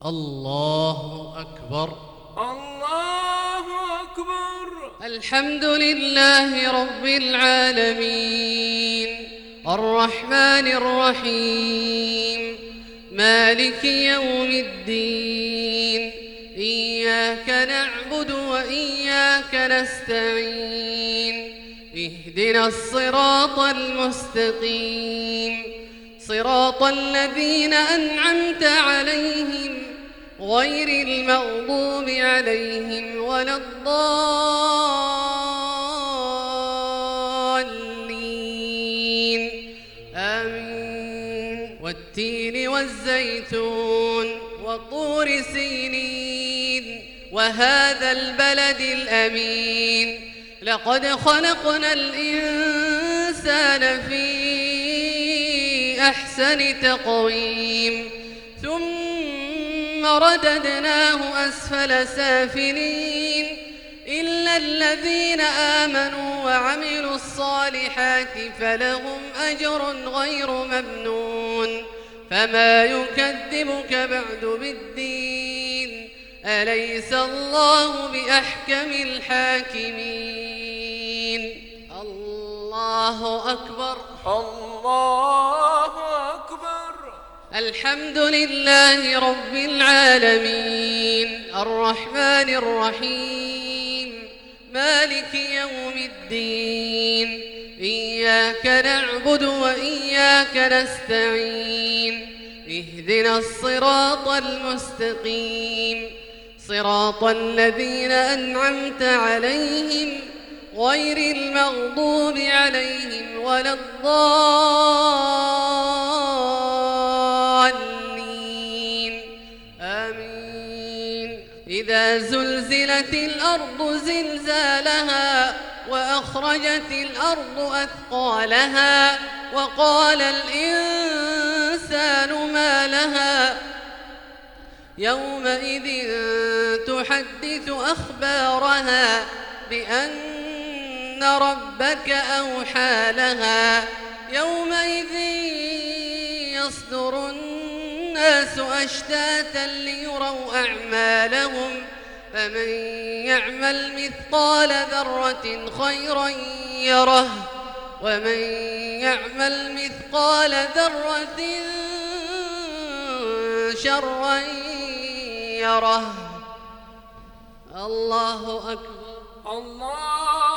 الله أكبر. الله أكبر. الحمد لله رب العالمين الرحمن الرحيم مالك يوم الدين إياك نعبد وإياك نستعين اهدنا الصراط المستقيم صراط الذين أنعمت عليهم غير المغضوب عليهم ولا الضالين آمين. والتين والزيتون وطور سينين وهذا البلد الأمين لقد خلقنا الإنسان في أحسن تقويم ثم رددناه أسفل سافلين إلا الذين آمنوا وعملوا الصالحات فلهم أجر غير ممنون. فما يكذبك بعد بالدين أليس الله بأحكم الحاكمين. الله أكبر. الله أكبر. الحمد لله رب العالمين الرحمن الرحيم مالك يوم الدين إياك نعبد وإياك نستعين اهدنا الصراط المستقيم صراط الذين أنعمت عليهم غير المغضوب عليهم ولا الضالين آمين. إذا زلزلت الأرض زلزالها وأخرجت الأرض أثقالها وقال الإنسان ما لها يومئذ تحدث أخبارها بأن ربك أوحى لها يومئذ يصدر الناس أشتاتا ليروا أعمالهم فمن يعمل مثقال ذرة خيرا يره ومن يعمل مثقال ذرة شرا يره. الله أكبر. الله